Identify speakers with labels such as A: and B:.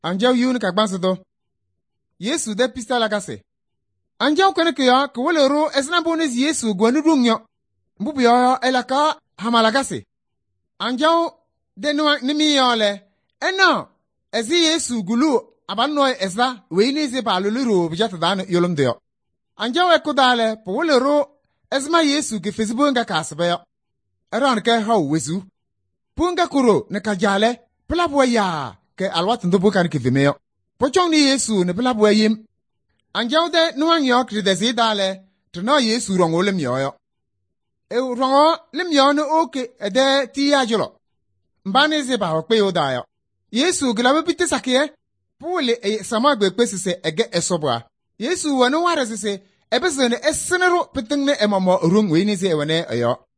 A: Anjau yun ka gbansido. Yesu de pista la gase. Anjau kene ke ya ke wole ro esna bonus Yesu gwanu dunyo. Mbubu yo elaka hamala gase. Anjau de no nimi yo le. Eno ezi Yesu gulu abanno esra we ni ze ba lulu bijata dan yolum de yo. Anjau ekudale po wole ro esma Yesu ke Facebook nga kasbe yo. Eran ke haw wezu. Punga kuro ne kajale plabwa ya ke alwat ndo bukan ke vimeo. Pochong ni Yesu ne plabwa yim. Anjau de no anyo kride zi dale tno Yesu rongo lem yoyo. E rongo lem yo no oke ede ti ajolo. Mbane ze ba okpe odayo. Yesu glabe bitte sakie pole e samagbe pesise ege esobwa. Yesu wono ware sese ebese ne esenero peteng ne emamo rung we ni ze wene ayo.